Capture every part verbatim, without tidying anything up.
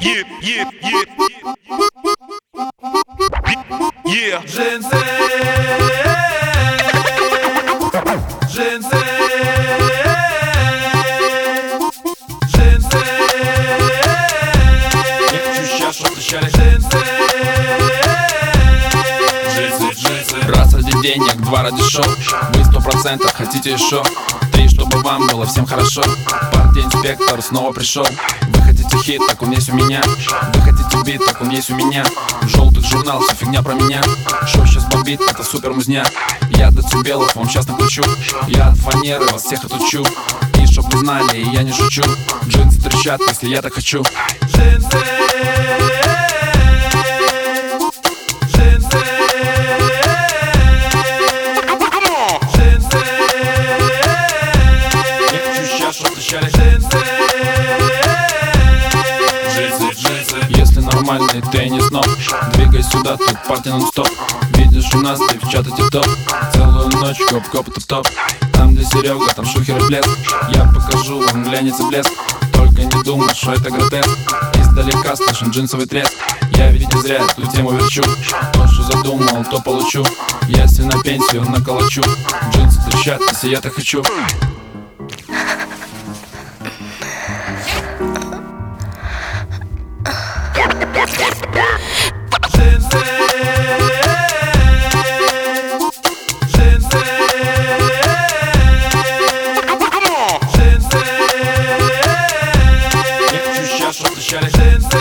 yeah, yeah, yeah. Yeah. Джинсы, джинсы, джинсы. Я хочу сейчас что-то шарить. Джинсы, Джинсы, джинсы. Раз ради денег, два ради шоу. Вы сто процентов хотите еще. Три, чтобы вам было всем хорошо. Партия-инспектор снова пришел. Вы хотите хит, так он есть у меня. Вы хотите бит, так он есть у меня. Желтых журнал, вся фигня про меня. Шоу сейчас бомбит, это супер музня. Я до Цубелов вам сейчас накручу. Я от фанеры вас всех отучу. И чтоб вы знали, и я не шучу. Джинсы трещат, если я так хочу. джинсы, джинсы, джинсы, Я хочу сейчас что-то шарить. джинсы. Джинсы, джинсы. Если нормальный ты не сноб, двигай сюда, тут партия нон-стоп. Видишь, у нас девчата тип-топ. Целую ночь коп-коп топ-топ. Там где Серега, там шухер и блеск. Я покажу вам глянец и блеск. Только не думай, что это гротеск. Издалека слышен джинсовый треск. Я ведь не зря эту тему верчу. То, что задумал, то получу. Если на пенсию наколочу. Джинсы трещат, если я так хочу. Джинсы, джинсы, джинсы, Я хочу сейчас что-то шарить. джинсы,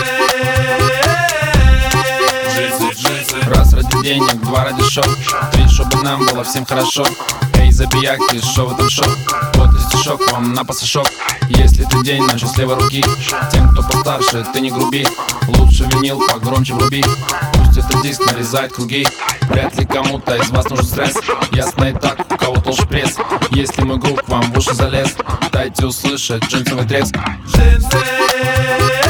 Джинсы, джинсы. Раз ради денег, два ради шоу. Три, чтобы нам было всем хорошо. Эй, забияки, шо в этом шоу? Вот и стишок вам на пасашок. Если ты день начал с левой руки, тем, кто постарше, ты не груби. Лучше винил, погромче вруби. Пусть этот диск нарезает круги. Вряд ли кому-то из вас нужен стресс. Ясно и так, у кого толще пресс. Если мой грув вам в уши залез, дайте услышать джинсовый треск. джинсы.